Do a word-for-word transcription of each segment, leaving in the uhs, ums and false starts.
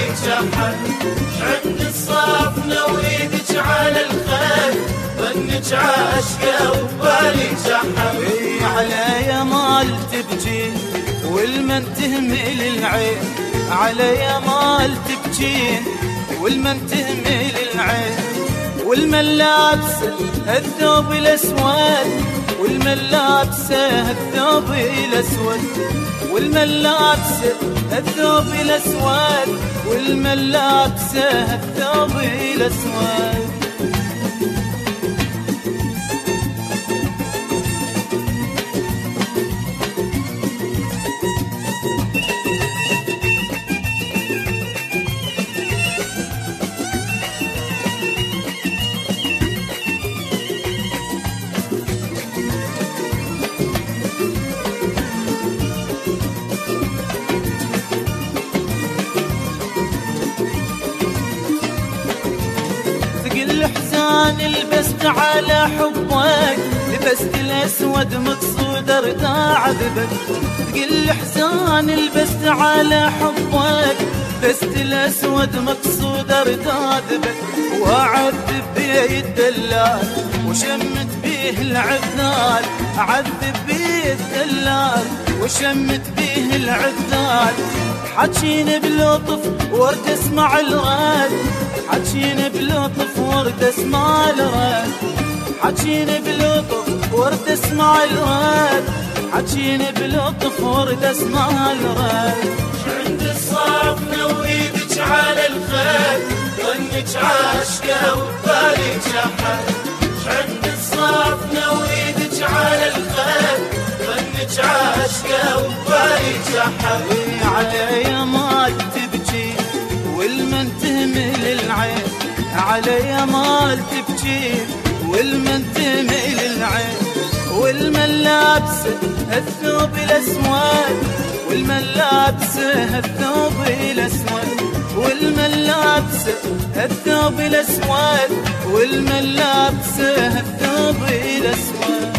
شحن عند الصافنة وإيدك على الخد ظنك عاشقة وبالي شحن على يمال تبكي والمن تهمل العين على يمال تبكين والمن تهمل العين والمن لابسه الثوب الاسود والمن لابسه الثوب الاسود والمن لابسه الثوب الاسود والمن لابسه الثوب الاسود الحزان لبست على حبك لبست الاسود مقصود ارتاع عذبك ثقل الحزان لبست على حبك لبست الاسود مقصود ارتاع عذبك واعذب بيه الدلال وشمت بيه العذال اعذب بيه الدلال وشمت بيه العذال حكيني بلطف ورد اسمع الغد حكيني بلطف ورد اسمع الغد حكيني بلطف ورد اسمع الغد حكيني بلطف ورد اسمع الغد عند الصافنة وايدك على الخد ظنك عاشقة وبالي شحن عند الصافنة وايدك على الخد ظنك عاشقة وبالي شحن على يمال تبكي والمن تهمل العين على يمال تبكي والمن تهمل العين والمن لابسه الثوب الاسود والمن لابسه الثوب الاسود والمن لابسه الثوب الاسود والمن لابسه الثوب الاسود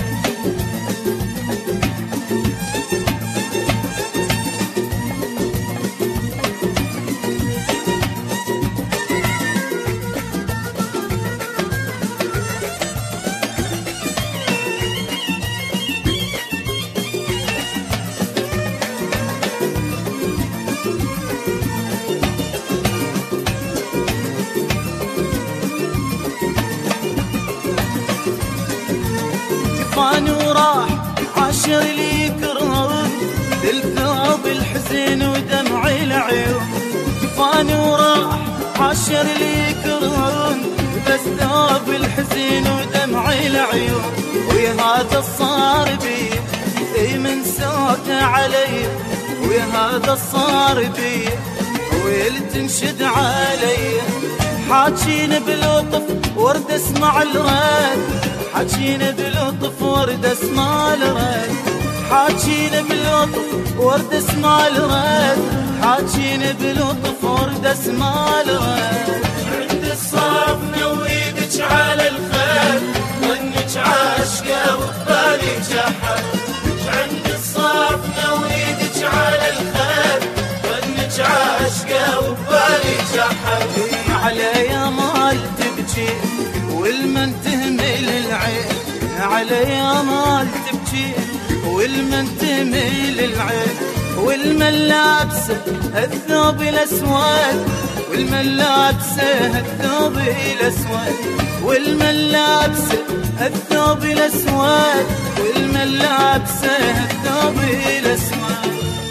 طوفان وراح عاشر لي كرهون للثوب الحزين ودمع العيون طوفان وراح عاشر لي كرهون بس ثوب الحزين ودمع العيون ويا هذا صار بي اي من سوته علي ويا هذا صار بي ويل تنشد علي حاجين بلطف ورد اسمع الرد حاجين بلطف ورد اسمع الرد حاجين بلطف ورد اسمع الرد حاجين بلطف ورد اسمع الرد عند الصافنة وايدك على الخد ظنك عاشقة وبالي شحن عند الصافنة وايدك على الخد ظنك عاشقة وبالي شحن على يمال تبكي والمن تهمل العين على يمال تبكي والمن تهمل العين والمن لابسه الثوب الاسود والمن لابسه الثوب الاسود والمن لابسه الثوب الاسود والمن لابسه الثوب الاسود